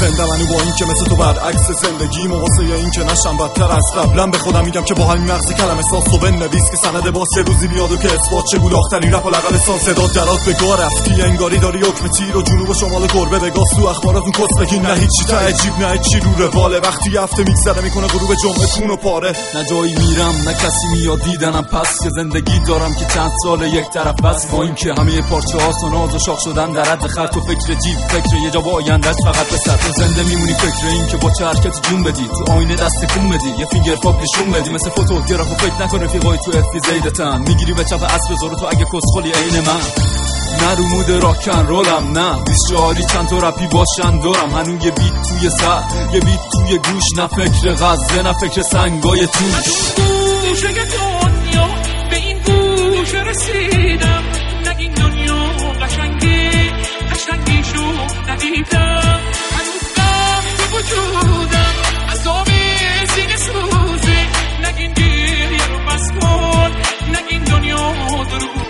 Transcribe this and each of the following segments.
زنده منو با این که مثل تو برعکس زندگیم و واسه این که نشم بدتر از قبلا به خودم میگم که با همین مغز کلمه ساز و بنویس که سند باز یه روزی بیاد و که اثبات چه گولاخترین رپ و لقل سان صدا درات به گاه رفتی انگاری داری حکم تیر و جنوب و شمال گربه بگاس تو اخباراتون کس بگی نه هیچی تا عجیب نه هیچی رو رواله وقتی هفته میگذره میکنه غروب جمعه کون و پاره نه جایی میرم نه کسی میاد دیدنم پس یه زندگی دارم که چند سال یک طرف بس با این که همه پارچه هاست و ناز و شاخ شدن در حد خرط و فکر جیب فکر یه جا با آیندهش فقط به سر تو زنده میمونی فکر این که با چه حرکت جون بدی تو آینه دست کون بدی یه فینگر پاپ نشون بدی مثل فوتوگراف و فکر نکنه رفیقای تو افی زیدتن میگیری به چپ اصل زورو تو اگه کسخلی عین من نه رو مود راکن رولم نه 24 چند تا رپی باشن دارم هنوز یه بیت توی سر یه بیت توی گوش نه فکر غزه نه فکر سنگای توش گوشه دنیا به این گوشه رسیدم نگین دنیا قشنگیشو ندیدم هنوز غم تو وجودم عذاب سینه سوزه نگین گریه رو بس کن نگین دنیا دروغه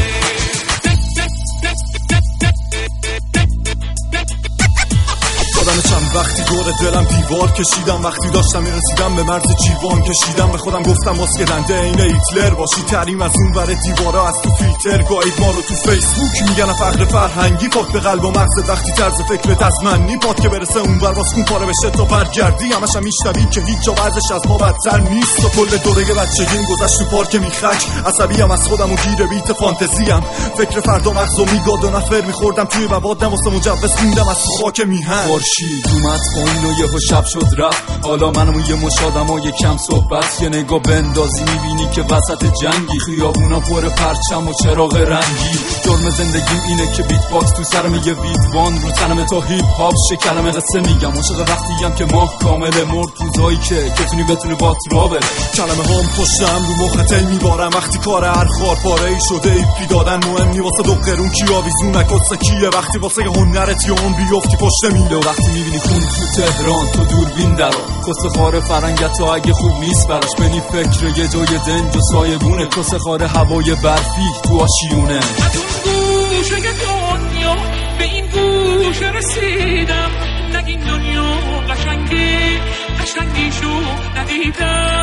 چند وقتی دور دلم دیوار کشیدم وقتی داشتم میرسیدم به مرز جیوان کشیدم به خودم گفتم ماسکرنده این هیتلر باشی تریم از اون ور دیوارا از تو فیلتر گاید ما رو تو فیسبوک میگن فقر فرهنگی پاک به قلب و مغزت وقتی طرز فکرت از من نیپاد که برسه اون ور باز کون پاره بشه تا برگردی همش هم میشنوی که هیچ جا وضعش از ما بدتر نیست و کل دوره بچگیم گذشت تو پارک میخک عصبیم از خودم و گیر بیت فانتزیم فکر فردا مغزو میگاد و نفر میخوردم توی موادم واسه مجوز خوندم از خاک میهن اومد پایین و یهو شب شد رفت حالا منم یه مشادم و یه کم صحبت یه نگاه بندازی میبینی که وسط جنگی خیابونا پر پرچم و چراغ رنگی جرم زندگیم اینه که بیت باکس تو سرم یه ویدوان رو تنم تا هیپ هاپ شه کلمه قصه میگم عاشق وقتیم که ماه کامله مرد روزایی که کتونی بتونی بات را بره کلمه هام پشتم رو مخته میبارم وقتی کار هر خار پاره ای شده ایپی دادن مهم نی واسه دو قرون کی آویزون نکسه کیه وقتی واسه هنرت یا اون بیفتی پشت میله وقتی میبینی خون تو تهران تو دوربین درا کس خاره فرنگت تا اگه خوب نیست براش بنی فکر یه جای دنج و سایبونه کس خاره هوای برفی تو آشیونه از اون گوشه دنیا به این گوشه رسیدم نگین دنیا قشنگیشو ندیدم